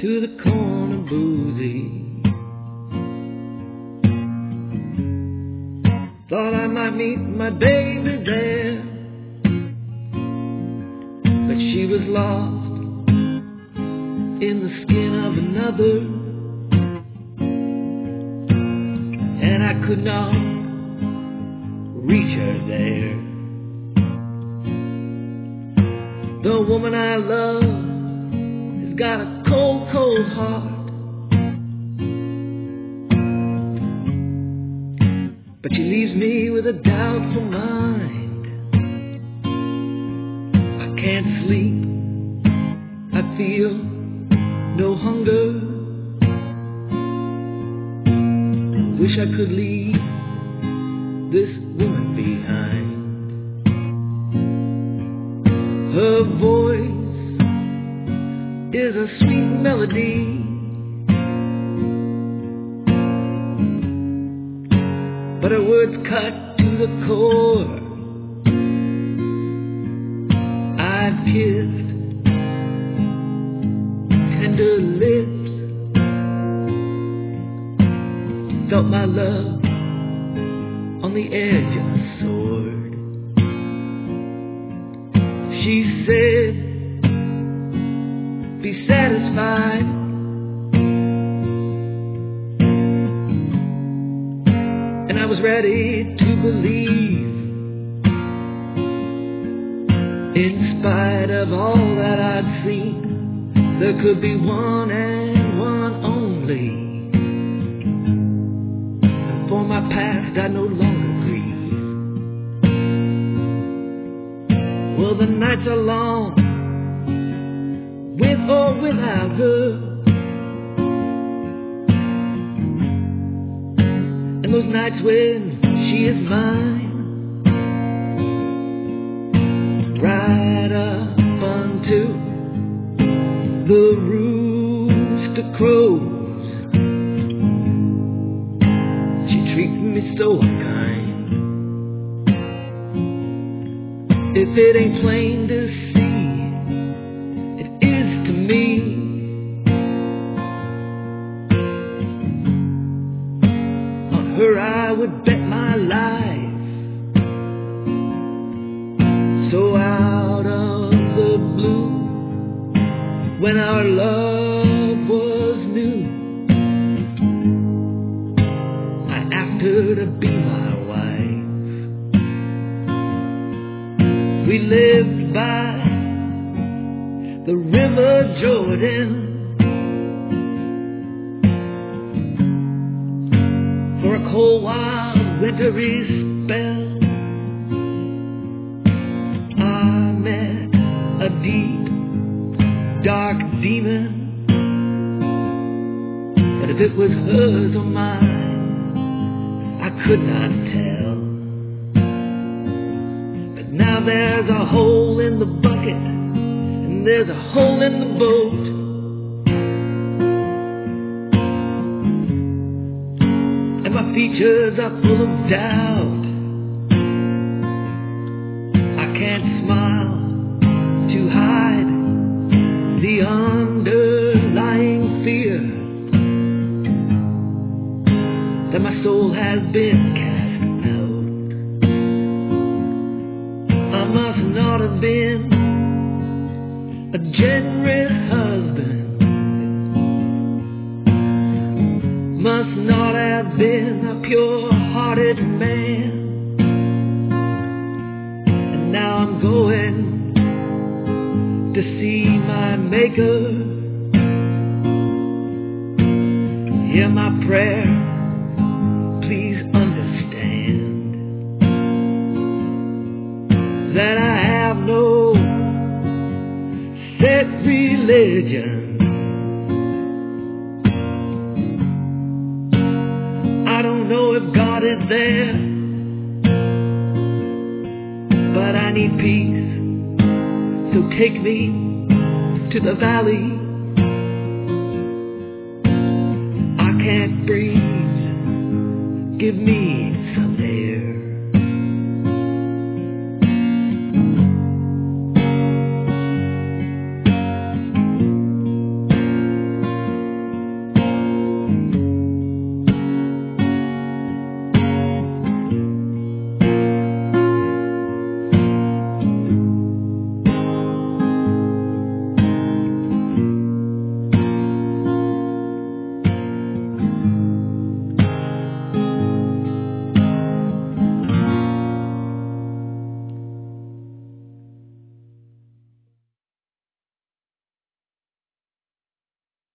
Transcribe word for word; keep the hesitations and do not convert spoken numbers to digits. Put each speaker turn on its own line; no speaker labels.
to the corner boozy. Thought I might meet my baby there, but she was lost in the skin of another, and I could not reach her there. The woman I love has got a cold, cold heart, but she leaves me with a doubtful mind. I can't sleep, I feel no hunger. I wish I could leave this woman behind. Her voice is a sweet melody, but her words cut to the core. I've kissed tender lips, felt my love on the edge of a sword. She said, be satisfied, and I was ready to believe. In spite of all that I'd seen, there could be one and one only. And for my past I no longer grieve. Well, the nights are long, with or without her, and those nights when she is mine, right up until the rooster crows, she treats me so unkind. If it ain't plain to see, it is to me. On her I would bet my life. So out of the blue, when our love was new, I asked her to be my wife. We lived by the river Jordan for a cold, wild, wintry spell. I met a deep, dark demon, but if it was hers or mine, I could not tell. Now there's a hole in the bucket, and there's a hole in the boat, and my features are full of doubt. I can't smile to hide the underlying fear that my soul has been cast out. I must not have been a generous husband, must not have been a pure-hearted man, and now I'm going to see my Maker. Hear my prayer, please understand that I have no set religion. I don't know if God is there, but I need peace, so take me to the valley